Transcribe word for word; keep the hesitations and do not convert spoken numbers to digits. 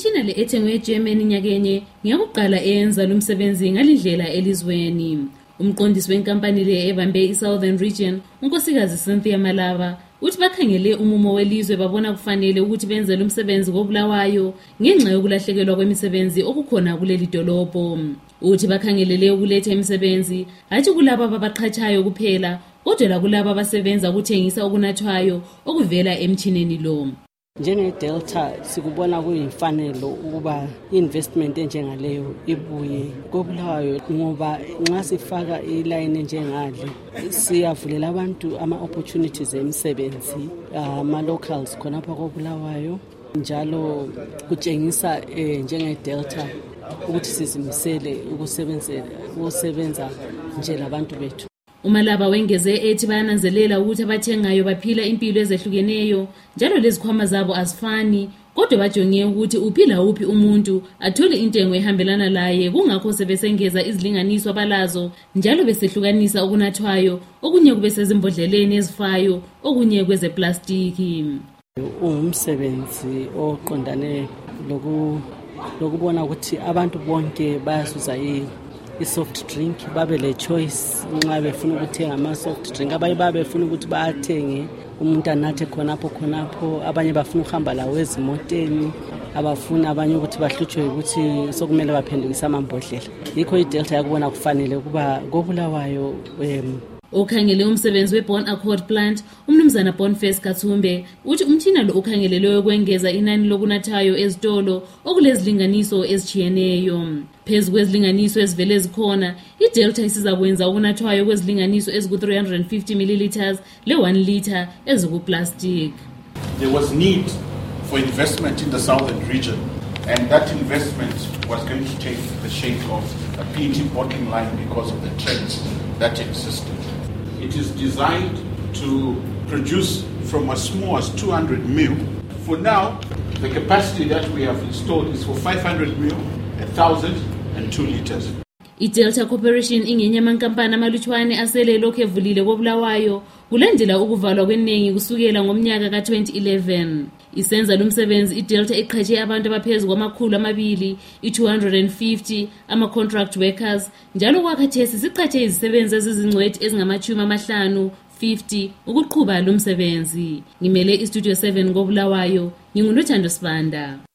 Imitshina le ethengwe eGermany nyakenye ngiyakuqala eyenza lo msebenzi ngalindlela elizweni. Umqondisi wenkampani le ebambe iSouthern Region, unkosikazi Cynthia Malava, uthi bakhangele umumo welizwe babona kufanele ukuthi benze lo msebenzi koBulawayo ngenxa yokulahlekelwa kwemisebenzi okukhona kuleli dolobho. Uthi bakhangelele ukuletha imisebenzi hathi kulabo abaqhatshayo kuphela, kodwa kulabo abasebenza ukuthengisa okunathwayo okuvela emtshineni lo. Njenge-Delta sikubona kuyimfanelo ukuba investment enjengaleyo ibuye koBulawayo ngoba nxa sifaka iline enjengale siyavulela abantu ama-opportunities emisebenzi ama-locals khonapha koBulawayo, njalo kutshengisa eh, njenge-Delta ukuthi sizimisele ukusebenza nje labantu bethu. Umalaba wengeze ethi bayananzelela ukuthi abathengayo baphila impilo ezehlukeneyo njalo lezikhwama zabo azifani, kodwa bajonge ukuthi uphila uphi umuntu athole intengo ehambelana laye, kungakho sebesengeza izilinganiso abalazo njalo besehlukanisa okunathwayo, okunye kube sezimbodleleni ezifayo, okunye kwezeplastiki. Umsebenzi oqondane loku lokubona ukuthi abantu bonke bayazuza i-soft drink, babe le choice nxa befuna ukuthenga ama-soft drink. Abanye babe befuna ukuthi bathenge umuntu anathe khonapho khonapho, abanye bafuna ukuhamba lawo ezimoteni, abafuna abanye ukuthi bahlutshwe ukuthi sokumele baphendukise amambodlela. Yikho iDelta yakubona kufanele ukuba koBulawayo um Okhangele umsebenzi weBone Accord Plant, umnumzana Boniface Kathumbe, uthi umtshina lo ukhangelelwe ukwengeza inani lokunathayo ezitolo okulezilinganiso ezichiyeneyo. Phezu kwezilinganiso ezivele zikhona, iDelta isizakwenza ukunathwayo kwezilinganiso eziku three hundred fifty milliliters le one liter ezikuplastic. There was need for investment in the Southern region, and that investment was going to take the shape of a P E T bottling line because of the trends that existed. It is designed to produce from as small as two hundred mil. For now, the capacity that we have installed is for five hundred mil, one thousand and two liters. iDelta Corporation ingenye amankampani amalutshwane asele lokhu evulile koBulawayo kulandela ukuvalwa kweningi kusukela ngomnyaka ka twenty eleven. Isenza lo msebenzi iDelta iqhatshe abantu abaphezulu kwamakhulu amabili, i-two hundred fifty ama-contract workers, njalo kwakhathesi siqhatshe izisebenzi ezizingcwethi ezingamachumi amahlanu fifty ukuqhuba lo msebenzi. Ngimele iStudio seven koBulawayo, nginguNothando Sibanda.